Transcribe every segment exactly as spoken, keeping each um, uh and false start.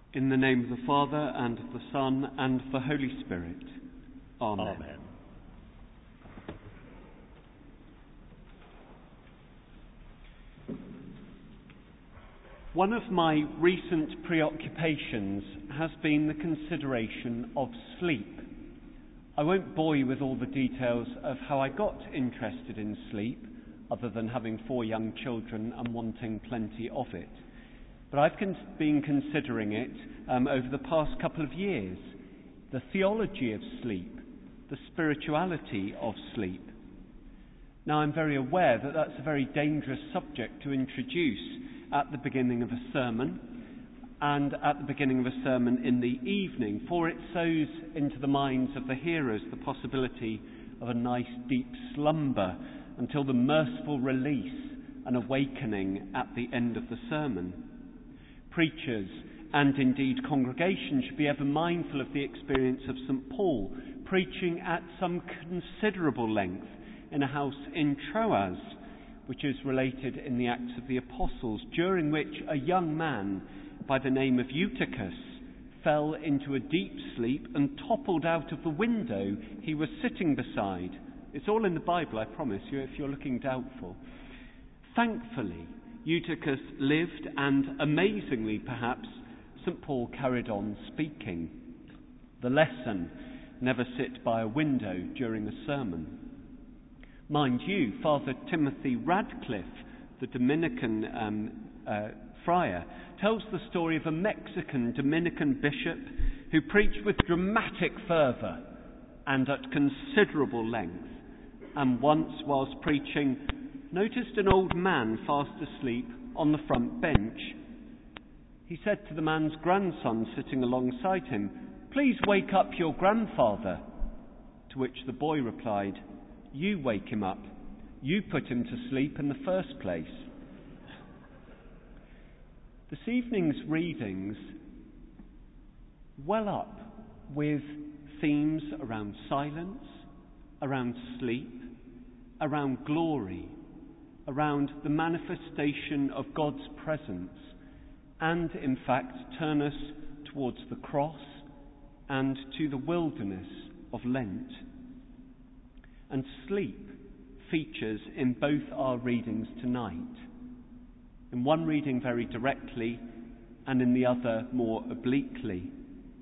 In the name of the Father, and of the Son, and of the Holy Spirit. Amen. Amen. One of my recent preoccupations has been the consideration of sleep. I won't bore you with all the details of how I got interested in sleep, other than having four young children and wanting plenty of it. But I've con- been considering it um, over the past couple of years. The theology of sleep, the spirituality of sleep. Now, I'm very aware that that's a very dangerous subject to introduce at the beginning of a sermon, and at the beginning of a sermon in the evening, for it sows into the minds of the hearers the possibility of a nice deep slumber until the merciful release and awakening at the end of the sermon. Preachers and indeed congregations should be ever mindful of the experience of Saint Paul, preaching at some considerable length in a house in Troas, which is related in the Acts of the Apostles, during which a young man by the name of Eutychus fell into a deep sleep and toppled out of the window he was sitting beside. It's all in the Bible, I promise you, if you're looking doubtful. Thankfully, Eutychus lived, and amazingly perhaps, Saint Paul carried on speaking. The lesson: never sit by a window during a sermon. Mind you, Father Timothy Radcliffe, the Dominican um, uh, friar, tells the story of a Mexican Dominican bishop who preached with dramatic fervour and at considerable length, and once whilst preaching noticed an old man fast asleep on the front bench. He said to the man's grandson sitting alongside him, "Please wake up your grandfather." To which the boy replied, "You wake him up. You put him to sleep in the first place." This evening's readings well up with themes around silence, around sleep, around glory, around the manifestation of God's presence, and in fact turn us towards the cross and to the wilderness of Lent. And sleep features in both our readings tonight. In one reading very directly, and in the other more obliquely.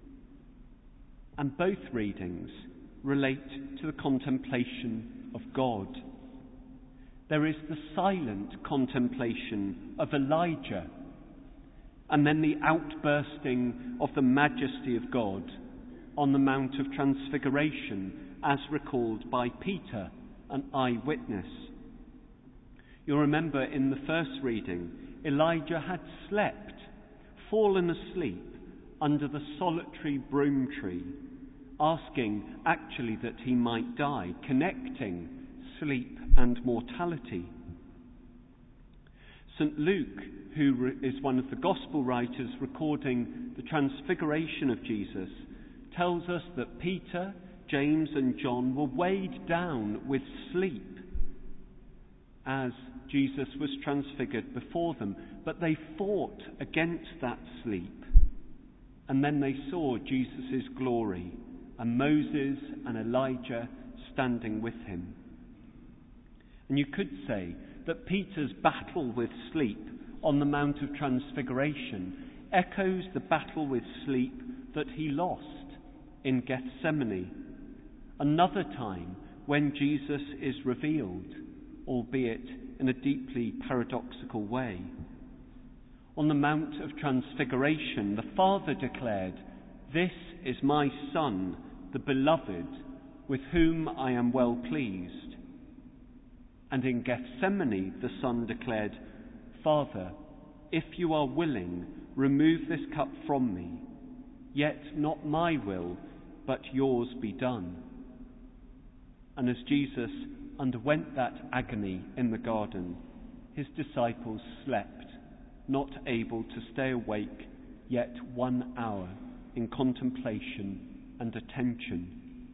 And both readings relate to the contemplation of God. There is the silent contemplation of Elijah, and then the outbursting of the majesty of God on the Mount of Transfiguration, as recalled by Peter, an eyewitness. You'll remember in the first reading, Elijah had slept, fallen asleep under the solitary broom tree, asking actually that he might die, connecting sleep and mortality. Saint Luke, who is one of the gospel writers recording the transfiguration of Jesus, tells us that Peter, James and John were weighed down with sleep as Jesus was transfigured before them, but they fought against that sleep, and then they saw Jesus' glory and Moses and Elijah standing with him. And you could say that Peter's battle with sleep on the Mount of Transfiguration echoes the battle with sleep that he lost in Gethsemane, another time when Jesus is revealed, albeit in a deeply paradoxical way. On the Mount of Transfiguration, the Father declared, "This is my Son, the Beloved, with whom I am well pleased." And in Gethsemane, the Son declared, "Father, if you are willing, remove this cup from me. Yet not my will, but yours be done." And as Jesus underwent that agony in the garden, his disciples slept, not able to stay awake yet one hour in contemplation and attention.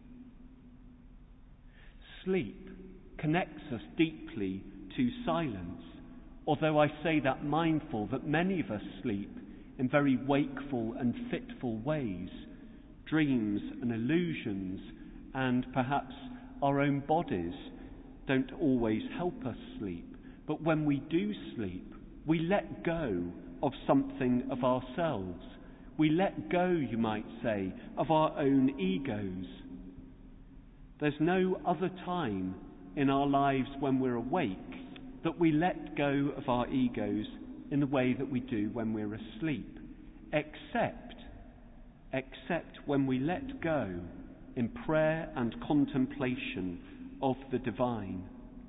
Sleep connects us deeply to silence, although I say that mindful that many of us sleep in very wakeful and fitful ways. Dreams and illusions and perhaps our own bodies don't always help us sleep. But when we do sleep, we let go of something of ourselves. We let go, you might say, of our own egos. There's no other time in our lives when we're awake that we let go of our egos in the way that we do when we're asleep, except, except when we let go in prayer and contemplation of the divine.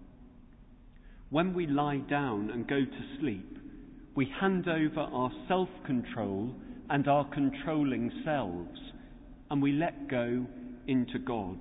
When we lie down and go to sleep, we hand over our self-control and our controlling selves, and we let go into God.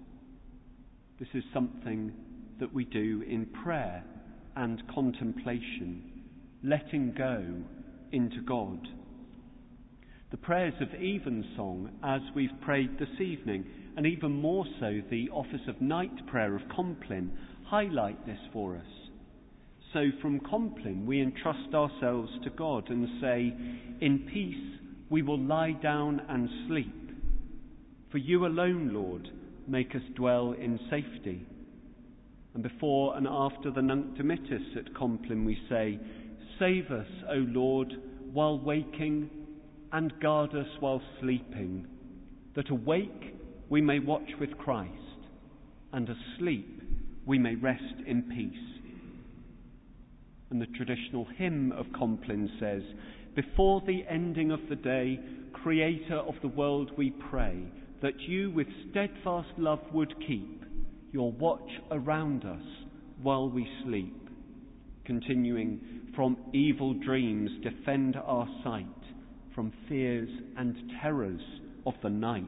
This is something that we do in prayer and contemplation, letting go into God. The prayers of Evensong, as we've prayed this evening, and even more so the Office of Night Prayer of Compline, highlight this for us. So from Compline we entrust ourselves to God and say, in peace we will lie down and sleep. For you alone, Lord, make us dwell in safety. And before and after the Nunc Dimittis at Compline we say, save us, O Lord, while waking, and guard us while sleeping, that awake we may watch with Christ, and asleep we may rest in peace. And the traditional hymn of Compline says, before the ending of the day, Creator of the world, we pray, that you with steadfast love would keep your watch around us while we sleep, continuing from evil dreams defend our sight, from fears and terrors of the night.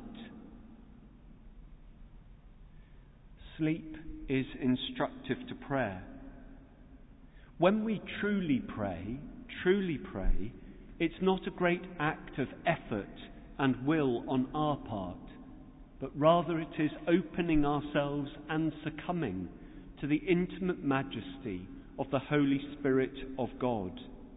Sleep is instructive to prayer. When we truly pray, truly pray, it's not a great act of effort and will on our part, but rather it is opening ourselves and succumbing to the intimate majesty of the Holy Spirit of God.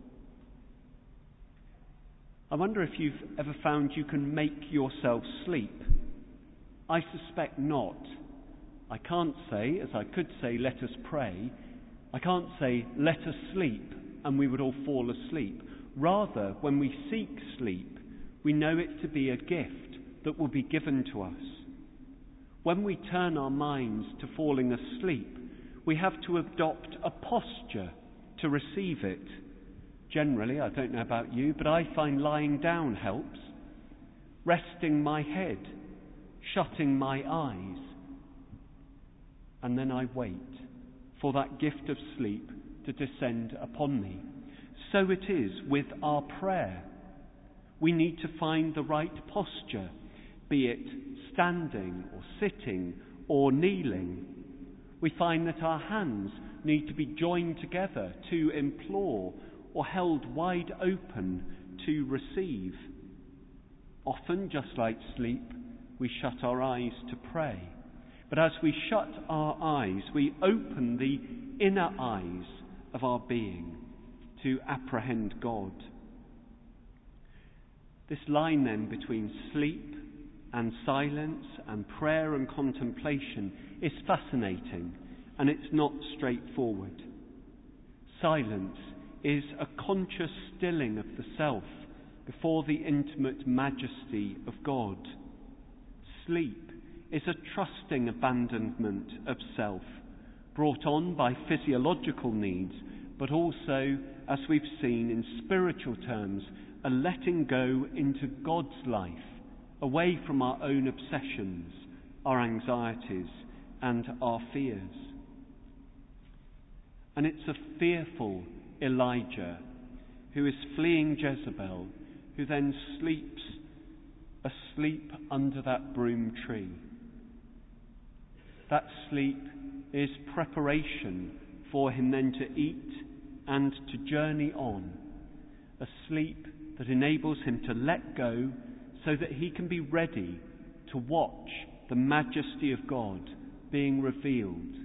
I wonder if you've ever found you can make yourself sleep. I suspect not. I can't say, as I could say, let us pray. I can't say, let us sleep, and we would all fall asleep. Rather, when we seek sleep, we know it to be a gift that will be given to us. When we turn our minds to falling asleep, we have to adopt a posture to receive it. Generally, I don't know about you, but I find lying down helps. Resting my head, shutting my eyes, and then I wait for that gift of sleep to descend upon me. So it is with our prayer. We need to find the right posture, be it standing or sitting or kneeling. We find that our hands need to be joined together to implore or held wide open to receive. Often, just like sleep, we shut our eyes to pray. But as we shut our eyes, we open the inner eyes of our being to apprehend God. This line then between sleep and silence and prayer and contemplation is fascinating, and it's not straightforward. Silence is a conscious stilling of the self before the intimate majesty of God. Sleep is a trusting abandonment of self, brought on by physiological needs, but also, as we've seen in spiritual terms, a letting go into God's life, away from our own obsessions, our anxieties, and our fears. And it's a fearful Elijah who is fleeing Jezebel, who then sleeps asleep under that broom tree. That sleep is preparation for him then to eat and to journey on, a sleep that enables him to let go so that he can be ready to watch the majesty of God being revealed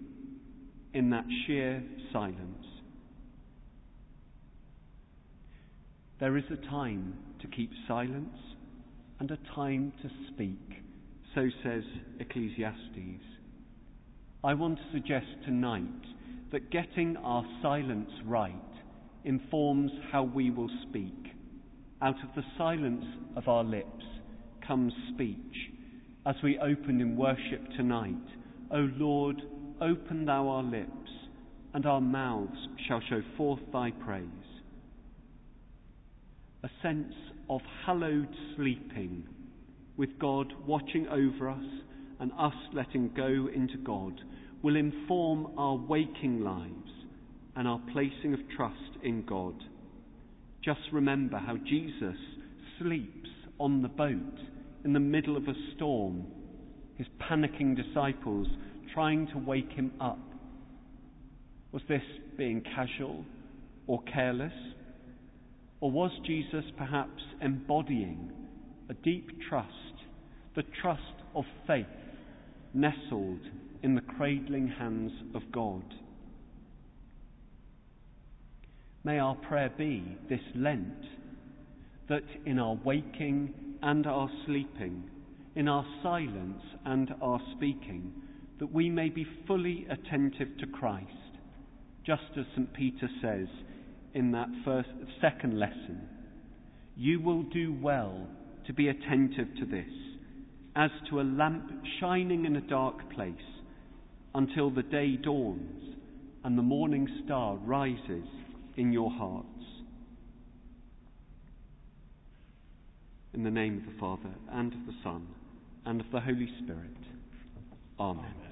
in that sheer silence. There is a time to keep silence and a time to speak, so says Ecclesiastes. I want to suggest tonight that getting our silence right informs how we will speak. Out of the silence of our lips comes speech, as we open in worship tonight. O Lord, open thou our lips, and our mouths shall show forth thy praise. A sense of hallowed sleeping, with God watching over us and us letting go into God, will inform our waking lives and our placing of trust in God. Just remember how Jesus sleeps on the boat in the middle of a storm, his panicking disciples trying to wake him up. Was this being casual or careless? Or was Jesus perhaps embodying a deep trust, the trust of faith nestled in the cradling hands of God? May our prayer be this Lent, that in our waking and our sleeping, in our silence and our speaking, that we may be fully attentive to Christ, just as Saint Peter says in that first, second lesson. You will do well to be attentive to this, as to a lamp shining in a dark place, until the day dawns and the morning star rises in your hearts. In the name of the Father, and of the Son, and of the Holy Spirit. Amen.